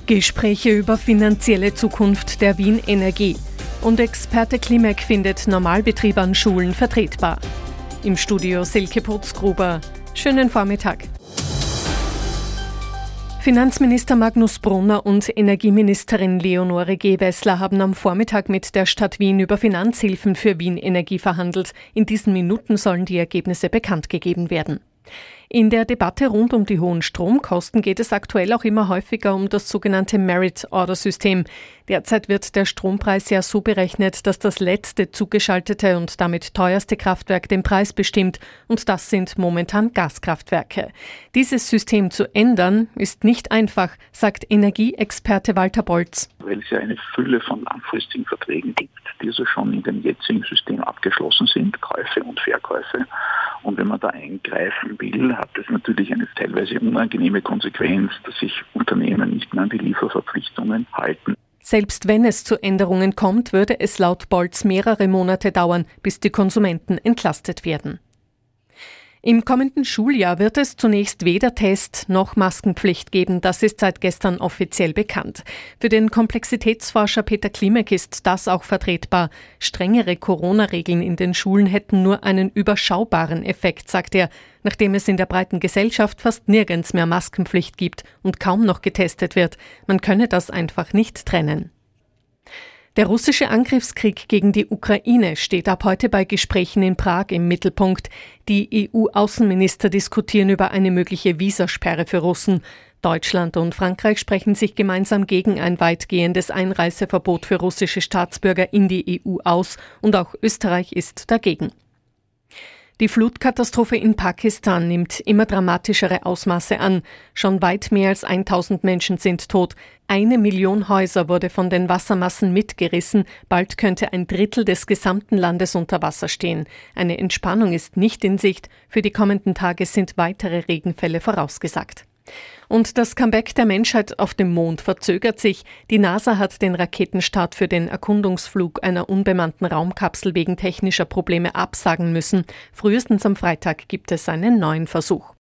Gespräche über finanzielle Zukunft der Wien Energie. Und Experte Klimek findet Normalbetrieb an Schulen vertretbar. Im Studio Silke Putzgruber. Schönen Vormittag. Finanzminister Magnus Brunner und Energieministerin Leonore Gewessler haben am Vormittag mit der Stadt Wien über Finanzhilfen für Wien Energie verhandelt. In diesen Minuten sollen die Ergebnisse bekannt gegeben werden. In der Debatte rund um die hohen Stromkosten geht es aktuell auch immer häufiger um das sogenannte Merit-Order-System. Derzeit wird der Strompreis ja so berechnet, dass das letzte zugeschaltete und damit teuerste Kraftwerk den Preis bestimmt, und das sind momentan Gaskraftwerke. Dieses System zu ändern ist nicht einfach, sagt Energieexperte Walter Bolz. Weil es ja eine Fülle von langfristigen Verträgen gibt, die also schon in dem jetzigen System abgeschlossen sind, Käufe und Verkäufe. Und wenn man da eingreifen will, hat das natürlich eine teilweise unangenehme Konsequenz, dass sich Unternehmen nicht mehr an die Lieferverpflichtungen halten. Selbst wenn es zu Änderungen kommt, würde es laut Bolz mehrere Monate dauern, bis die Konsumenten entlastet werden. Im kommenden Schuljahr wird es zunächst weder Test noch Maskenpflicht geben. Das ist seit gestern offiziell bekannt. Für den Komplexitätsforscher Peter Klimek ist das auch vertretbar. Strengere Corona-Regeln in den Schulen hätten nur einen überschaubaren Effekt, sagt er, nachdem es in der breiten Gesellschaft fast nirgends mehr Maskenpflicht gibt und kaum noch getestet wird. Man könne das einfach nicht trennen. Der russische Angriffskrieg gegen die Ukraine steht ab heute bei Gesprächen in Prag im Mittelpunkt. Die EU-Außenminister diskutieren über eine mögliche Visasperre für Russen. Deutschland und Frankreich sprechen sich gemeinsam gegen ein weitgehendes Einreiseverbot für russische Staatsbürger in die EU aus, und auch Österreich ist dagegen. Die Flutkatastrophe in Pakistan nimmt immer dramatischere Ausmaße an. Schon weit mehr als 1000 Menschen sind tot. 1 Million Häuser wurde von den Wassermassen mitgerissen. Bald könnte ein Drittel des gesamten Landes unter Wasser stehen. Eine Entspannung ist nicht in Sicht. Für die kommenden Tage sind weitere Regenfälle vorausgesagt. Und das Comeback der Menschheit auf dem Mond verzögert sich. Die NASA hat den Raketenstart für den Erkundungsflug einer unbemannten Raumkapsel wegen technischer Probleme absagen müssen. Frühestens am Freitag gibt es einen neuen Versuch.